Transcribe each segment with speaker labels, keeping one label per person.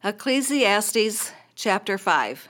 Speaker 1: Ecclesiastes chapter 5.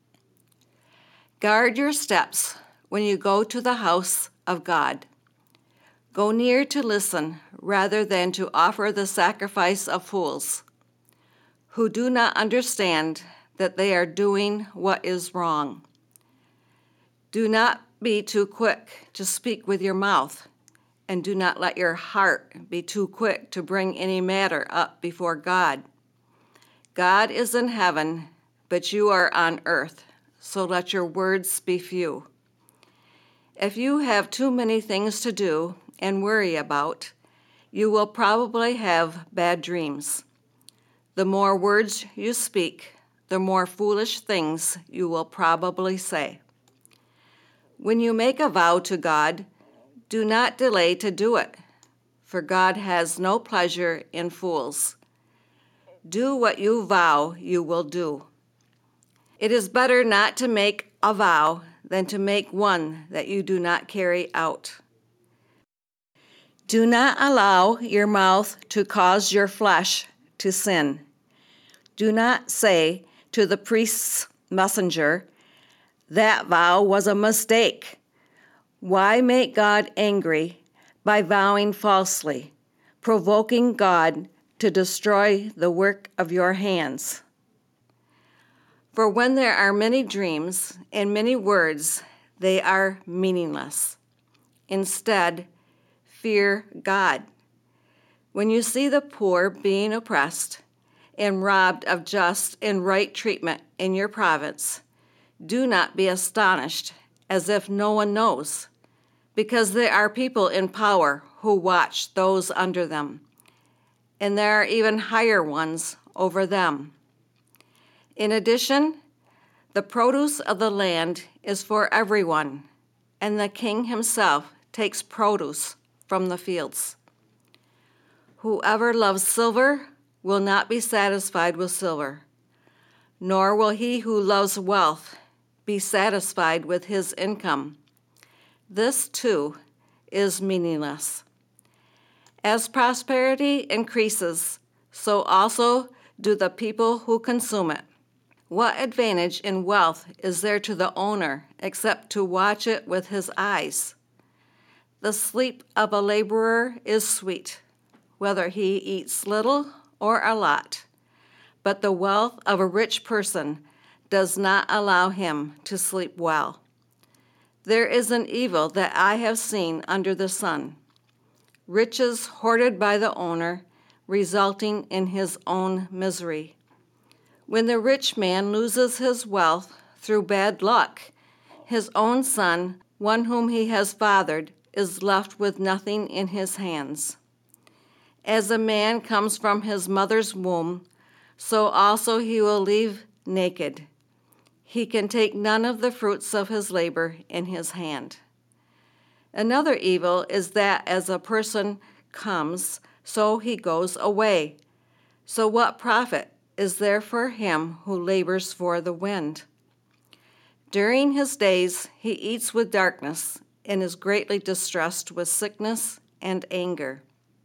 Speaker 1: Guard your steps when you go to the house of God. Go near to listen rather than to offer the sacrifice of fools, who do not understand that they are doing what is wrong. Do not be too quick to speak with your mouth, and do not let your heart be too quick to bring any matter up before God. God is in heaven, but you are on earth, so let your words be few. If you have too many things to do and worry about, you will probably have bad dreams. The more words you speak, the more foolish things you will probably say. When you make a vow to God, do not delay to do it, for God has no pleasure in fools. Do what you vow you will do. It is better not to make a vow than to make one that you do not carry out. Do not allow your mouth to cause your flesh to sin. Do not say to the priest's messenger, "That vow was a mistake." Why make God angry by vowing falsely, provoking God to destroy the work of your hands? For when there are many dreams and many words, they are meaningless. Instead, fear God. When you see the poor being oppressed and robbed of just and right treatment in your province, do not be astonished as if no one knows, because there are people in power who watch those under them, and there are even higher ones over them. In addition, the produce of the land is for everyone, and the king himself takes produce from the fields. Whoever loves silver will not be satisfied with silver, nor will he who loves wealth be satisfied with his income. This, too, is meaningless. As prosperity increases, so also do the people who consume it. What advantage in wealth is there to the owner except to watch it with his eyes? The sleep of a laborer is sweet, whether he eats little or a lot, but the wealth of a rich person does not allow him to sleep well. There is an evil that I have seen under the sun: riches hoarded by the owner, resulting in his own misery. When the rich man loses his wealth through bad luck, his own son, one whom he has fathered, is left with nothing in his hands. As a man comes from his mother's womb, so also he will leave naked. He can take none of the fruits of his labor in his hand. Another evil is that as a person comes, so he goes away. So what profit is there for him who labors for the wind? During his days he eats with darkness and is greatly distressed with sickness and anger.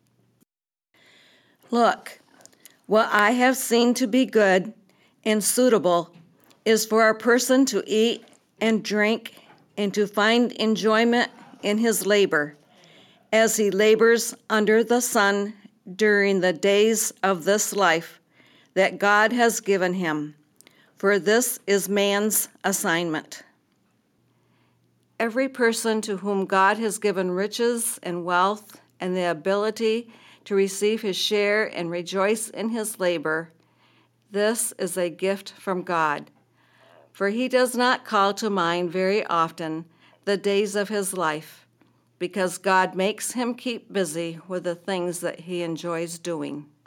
Speaker 1: Look, what I have seen to be good and suitable is for a person to eat and drink and to find enjoyment in his labor, as he labors under the sun during the days of this life that God has given him, for this is man's assignment. Every person to whom God has given riches and wealth and the ability to receive his share and rejoice in his labor, this is a gift from God. For he does not call to mind very often the days of his life, because God makes him keep busy with the things that he enjoys doing.